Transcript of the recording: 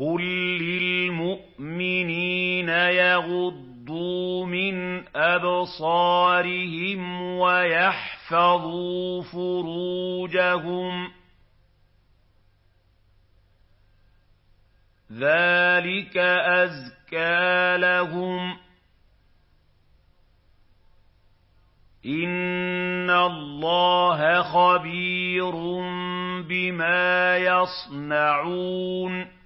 قُل لِّلْمُؤْمِنِينَ يَغُضُّوا مِنْ أَبْصَارِهِمْ وَيَحْفَظُوا فُرُوجَهُمْ ۚ ذَٰلِكَ أَزْكَىٰ لَهُمْ ۗ إِنَّ اللَّهَ خَبِيرٌ بِمَا يَصْنَعُونَ